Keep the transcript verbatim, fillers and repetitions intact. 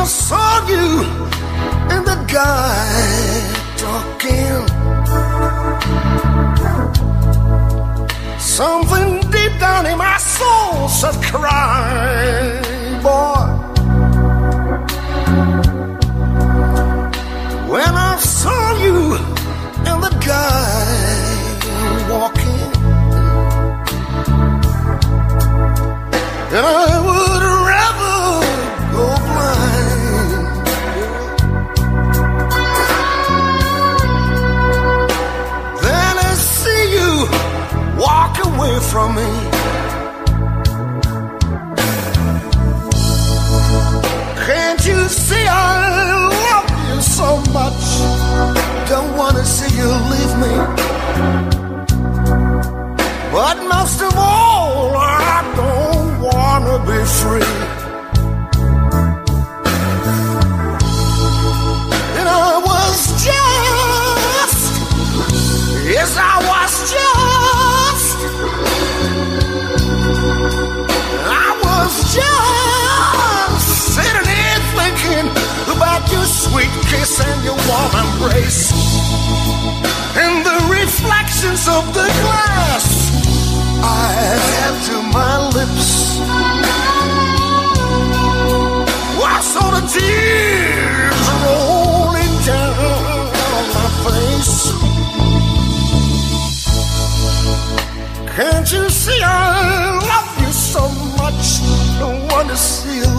saw you and the guy talking, something deep down in my soul said, cry, boy. When I saw you and the guy walking, and I would rather go blind. Then I see you walk away from me. Can't you see I love you so much? Don't wanna see you leave me. But most of all, I don't wanna be free. And I was just, yes, I was just, I was just sitting here thinking about your sweet kiss and your warm embrace, and the reflections of the glass I have to my lips. I saw the tears rolling down my face. Can't you see I love you so much? Don't want to see you